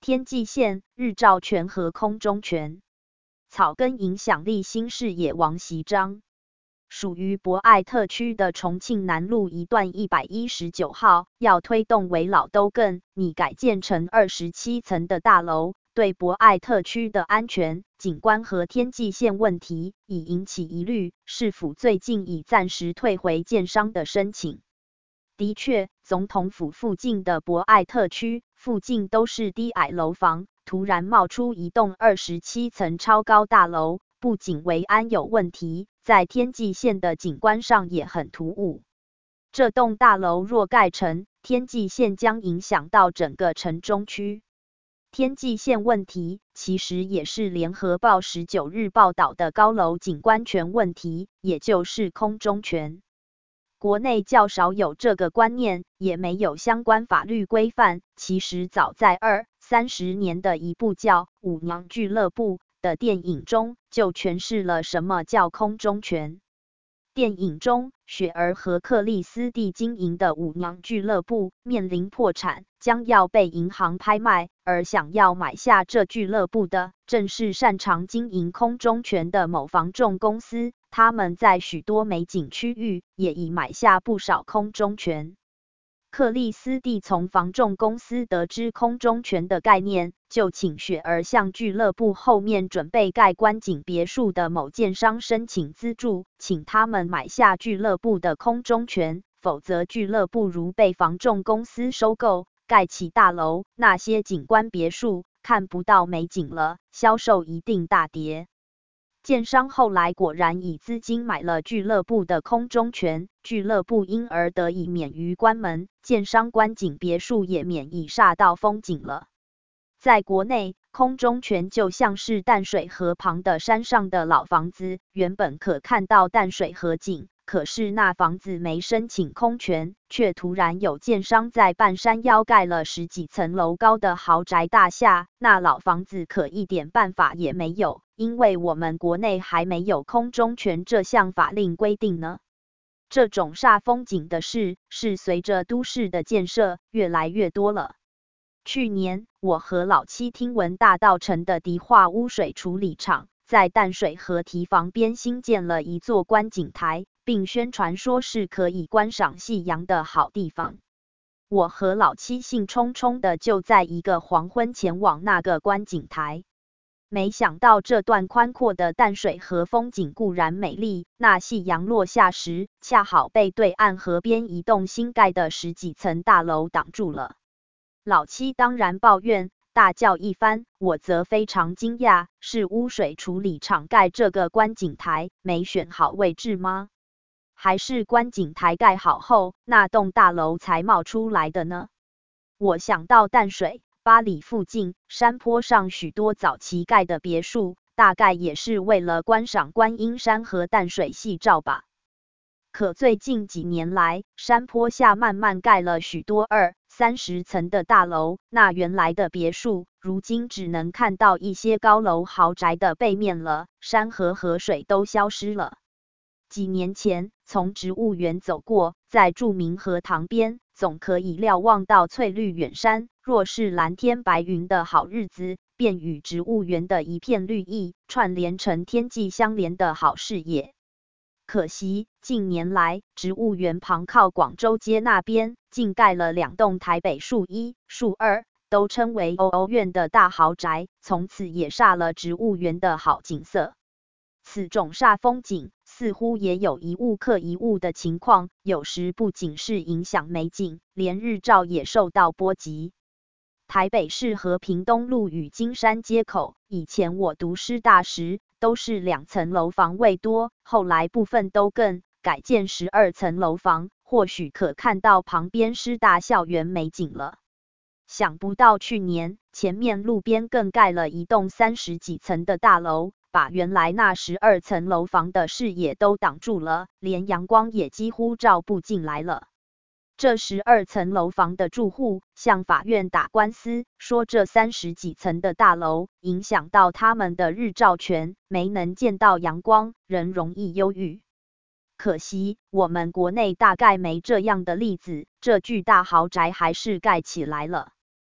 天际线、日照权和空中权。草根影响力新视野王锡章。属于博爱特区的重庆南路一段119号，要推动为老都更拟改建成27层的大楼，对博爱特区的安全、景观和天际线问题已引起疑虑，市府最近已暂时退回建商的申请。的确，总统府附近的博爱特区附近都是低矮楼房，突然冒出一栋27层超高大楼，不仅维安有问题，在天际线的景观上也很突兀。这栋大楼若盖成，天际线将影响到整个城中区。天际线问题其实也是联合报19日报道的高楼景观权问题，也就是空中权。国内较少有这个观念，也没有相关法律规范。其实早在20-30年的一部叫《舞娘俱乐部》的电影中，就诠释了什么叫空中权。电影中，雪儿和克里斯蒂经营的舞娘俱乐部面临破产，将要被银行拍卖，而想要买下这俱乐部的，正是擅长经营空中权的某房仲公司。他们在许多美景区域也已买下不少空中权。克里斯蒂从房仲公司得知空中权的概念，就请雪儿向俱乐部后面准备盖观景别墅的某建商申请资助，请他们买下俱乐部的空中权，否则俱乐部如被房仲公司收购，盖起大楼，那些景观别墅看不到美景了，销售一定大跌。建商后来果然以资金买了俱乐部的空中权，俱乐部因而得以免于关门，建商观景别墅也免以煞到风景了。在国内，空中权就像是淡水河旁的山上的老房子，原本可看到淡水河景，可是那房子没申请空权，却突然有建商在半山腰盖了10几层楼高的豪宅大厦，那老房子可一点办法也没有，因为我们国内还没有空中权这项法令规定呢。这种煞风景的事，是随着都市的建设越来越多了。去年，我和老七听闻大稻埕的迪化污水处理厂在淡水河堤防边新建了一座观景台，并宣传说是可以观赏夕阳的好地方。我和老七兴冲冲的就在一个黄昏前往那个观景台。没想到这段宽阔的淡水河风景固然美丽，那夕阳落下时，恰好被对岸河边一栋新盖的10几层大楼挡住了。老七当然抱怨，大叫一番，我则非常惊讶，是污水处理厂盖这个观景台没选好位置吗？还是观景台盖好后，那栋大楼才冒出来的呢？我想到淡水、八里附近山坡上许多早期盖的别墅，大概也是为了观赏观音山和淡水夕照吧。可最近几年来，山坡下慢慢盖了许多20-30层的大楼，那原来的别墅，如今只能看到一些高楼豪宅的背面了，山和河水都消失了。几年前，从植物园走过，在著名河塘边，总可以瞭望到翠绿远山，若是蓝天白云的好日子，便与植物园的一片绿意串联成天际相连的好视野。可惜，近年来，植物园旁靠广州街那边，竟盖了2栋台北树1、树2，都称为欧苑的大豪宅，从此也煞了植物园的好景色。此种煞风景，似乎也有一物克一物的情况，有时不仅是影响美景，连日照也受到波及。台北市和平东路与金山街口，以前我读师大时，都是2层楼房位多，后来部分都更改建12层楼房，或许可看到旁边师大校园美景了。想不到去年，前面路边更盖了一栋30几层的大楼，把原来那12层楼房的视野都挡住了，连阳光也几乎照不进来了。这12层楼房的住户向法院打官司，说这30几层的大楼影响到他们的日照权，没能见到阳光，人容易忧郁。可惜，我们国内大概没这样的例子，这巨大豪宅还是盖起来了。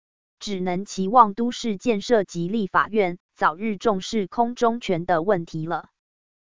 只能期望都市建设及立法院早日重视空中权的问题了。